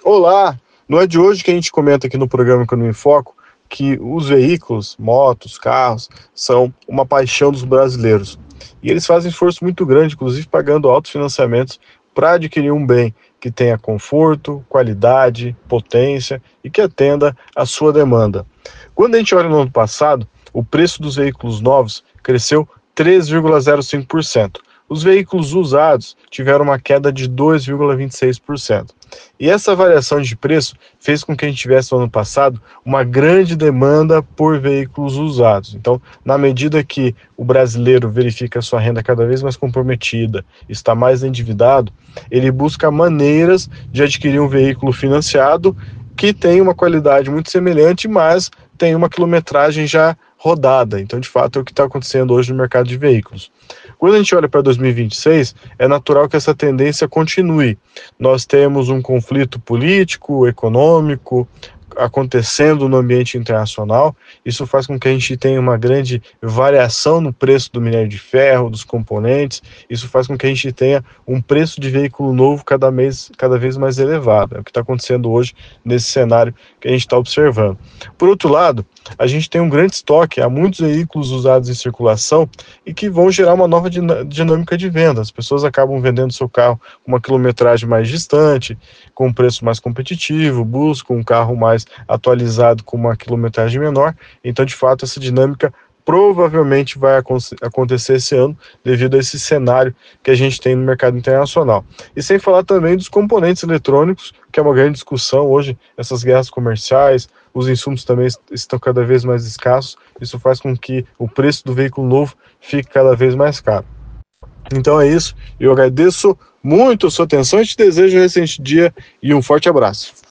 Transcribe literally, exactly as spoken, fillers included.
Olá! Não é de hoje que a gente comenta aqui no programa Economia em Foco que os veículos, motos, carros, são uma paixão dos brasileiros. E eles fazem esforço muito grande, inclusive pagando altos financiamentos para adquirir um bem que tenha conforto, qualidade, potência e que atenda à sua demanda. Quando a gente olha no ano passado, o preço dos veículos novos cresceu três vírgula zero cinco por cento. Os veículos usados tiveram uma queda de dois vírgula vinte e seis por cento. E essa variação de preço fez com que a gente tivesse no ano passado uma grande demanda por veículos usados. Então, na medida que o brasileiro verifica a sua renda cada vez mais comprometida, está mais endividado, ele busca maneiras de adquirir um veículo financiado que tem uma qualidade muito semelhante, mas tem uma quilometragem já rodada. Então, de fato, é o que está acontecendo hoje no mercado de veículos. Quando a gente olha para dois mil e vinte e seis, é natural que essa tendência continue. Nós temos um conflito político, econômico, acontecendo no ambiente internacional. Isso faz com que a gente tenha uma grande variação no preço do minério de ferro, dos componentes. Isso faz com que a gente tenha um preço de veículo novo cada, mês, cada vez mais elevado. É o que está acontecendo hoje nesse cenário que a gente está observando. Por outro lado, a gente tem um grande estoque, há muitos veículos usados em circulação e que vão gerar uma nova dinâmica de venda. As pessoas acabam vendendo seu carro com uma quilometragem mais distante, com um preço mais competitivo, buscam um carro mais atualizado com uma quilometragem menor. Então, de fato, essa dinâmica provavelmente vai acontecer esse ano devido a esse cenário que a gente tem no mercado internacional. E sem falar também dos componentes eletrônicos, que é uma grande discussão hoje, essas guerras comerciais, os insumos também estão cada vez mais escassos, isso faz com que o preço do veículo novo fique cada vez mais caro. Então é isso, eu agradeço muito a sua atenção e te desejo um excelente dia e um forte abraço.